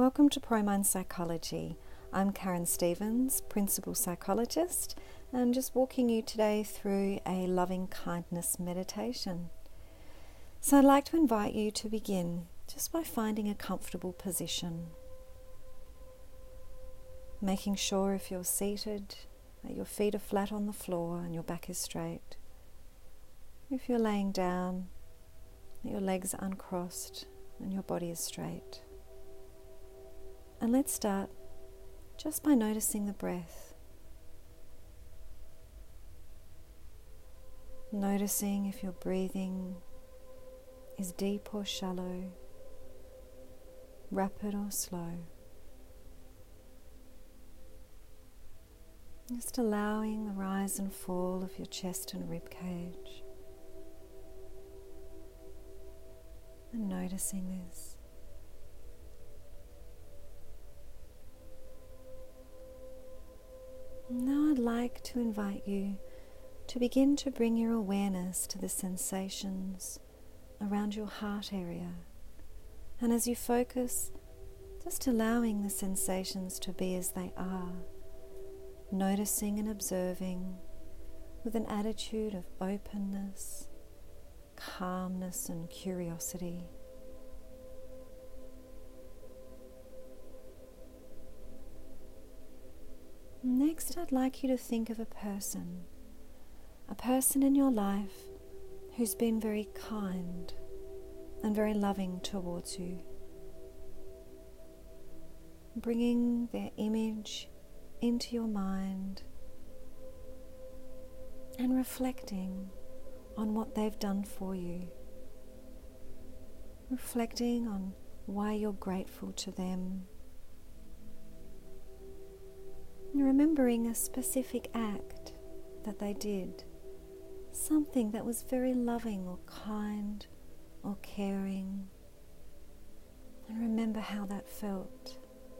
Welcome to ProMind Psychology. I'm Karen Stevens, Principal Psychologist, and just walking you today through a loving kindness meditation. So I'd like to invite you to begin just by finding a comfortable position. Making sure if you're seated that your feet are flat on the floor and your back is straight. If you're laying down, that your legs are uncrossed and your body is straight. And let's start just by noticing the breath. Noticing if your breathing is deep or shallow, rapid or slow. Just allowing the rise and fall of your chest and rib cage. And noticing this. Now I'd like to invite you to begin to bring your awareness to the sensations around your heart area. And as you focus, just allowing the sensations to be as they are, noticing and observing with an attitude of openness, calmness and curiosity. Next, I'd like you to think of a person in your life who's been very kind and very loving towards you. Bringing their image into your mind and reflecting on what they've done for you. Reflecting on why you're grateful to them. Remembering a specific act that they did, something that was very loving or kind or caring, and remember how that felt.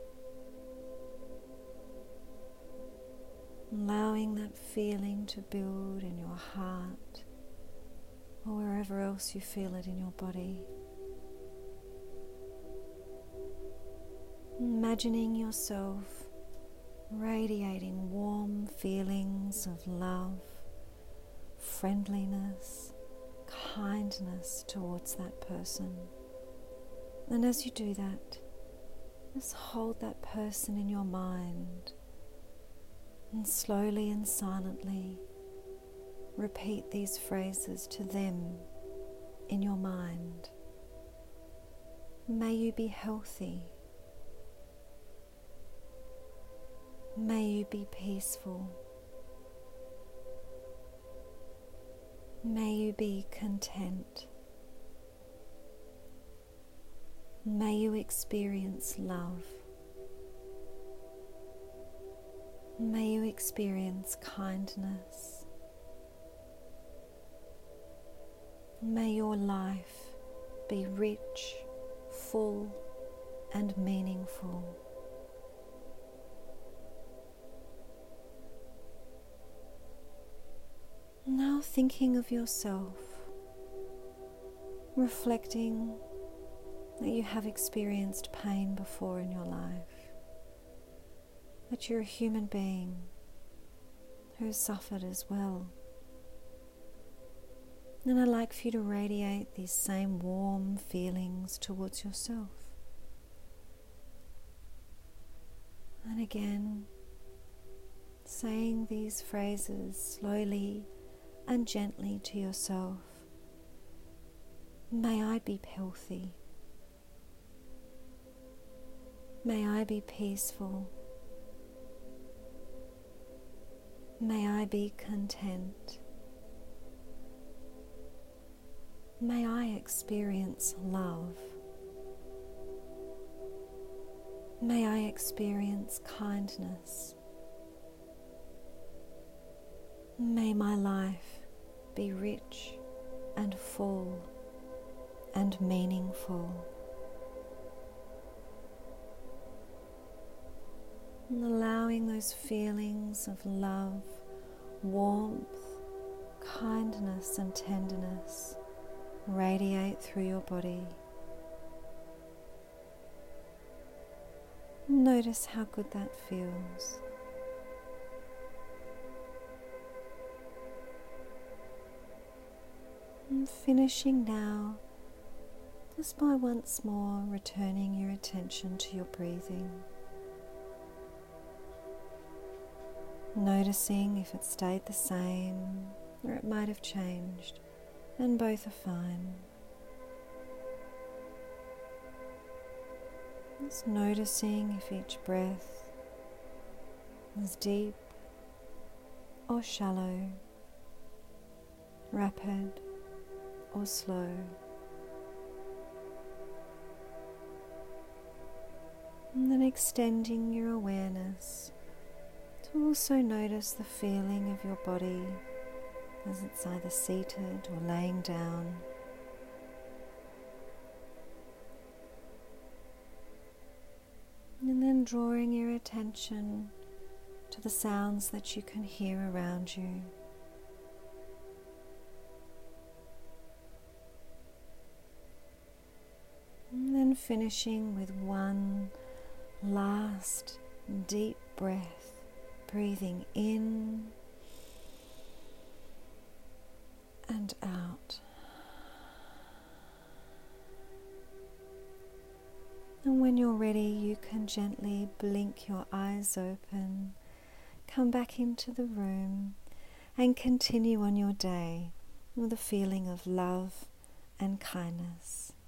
Allowing that feeling to build in your heart or wherever else you feel it in your body. Imagining yourself radiating warm feelings of love, friendliness, kindness towards that person. And as you do that, just hold that person in your mind and slowly and silently repeat these phrases to them in your mind. May you be healthy. May you be peaceful. May you be content. May you experience love. May you experience kindness. May your life be rich, full, and meaningful. Now thinking of yourself, reflecting that you have experienced pain before in your life, that you're a human being who has suffered as well. And I'd like for you to radiate these same warm feelings towards yourself. And again, saying these phrases slowly and gently to yourself. May I be healthy. May I be peaceful. May I be content. May I experience love. May I experience kindness. May my life be rich and full and meaningful. And allowing those feelings of love, warmth, kindness and tenderness radiate through your body. Notice how good that feels. And finishing now, just by once more returning your attention to your breathing. Noticing if it stayed the same or it might have changed, and both are fine. Just noticing if each breath is deep or shallow, rapid or slow. And then extending your awareness to also notice the feeling of your body as it's either seated or laying down. And then drawing your attention to the sounds that you can hear around you. And then finishing with one last deep breath, breathing in and out. And when you're ready, you can gently blink your eyes open, come back into the room, and continue on your day with a feeling of love and kindness.